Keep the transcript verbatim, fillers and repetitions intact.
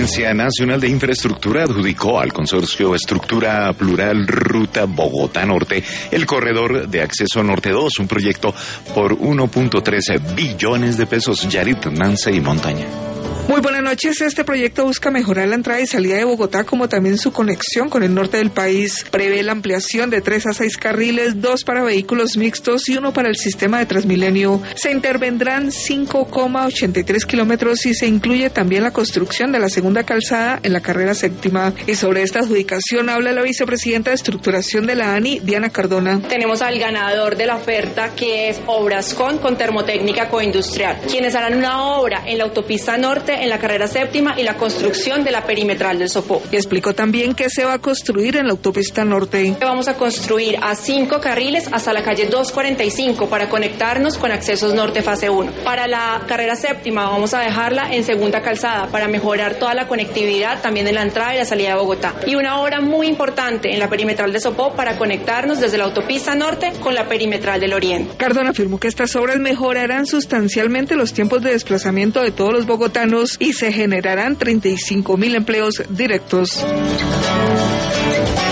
Agencia Nacional de Infraestructura adjudicó al consorcio Estructura Plural Ruta Bogotá Norte el corredor de acceso Norte dos, un proyecto por uno punto tres billones de pesos. Yarit, Nance y Montaña. Muy buenas noches. Este proyecto busca mejorar la entrada y salida de Bogotá, como también su conexión con el norte del país. Prevé la ampliación de tres a seis carriles, dos para vehículos mixtos y uno para el sistema de Transmilenio. Se intervendrán cinco coma ochenta y tres kilómetros y se incluye también la construcción de la segunda calzada en la carrera séptima. Y sobre esta adjudicación habla la vicepresidenta de estructuración de la ANI, Diana Cardona. Tenemos al ganador de la oferta, que es Obrascon con Termotécnica Coindustrial, quienes harán una obra en la autopista norte, en la carrera séptima y la construcción de la perimetral del Sopó. Y explicó también que se va a construir en la autopista norte. Vamos a construir a cinco carriles hasta la calle doscientos cuarenta y cinco para conectarnos con accesos norte fase uno. Para la carrera séptima vamos a dejarla en segunda calzada para mejorar toda la conectividad también en la entrada y la salida de Bogotá. Y una obra muy importante en la perimetral de Sopó para conectarnos desde la autopista norte con la perimetral del oriente. Cardona afirmó que estas obras mejorarán sustancialmente los tiempos de desplazamiento de todos los bogotanos y se generarán treinta y cinco mil empleos directos.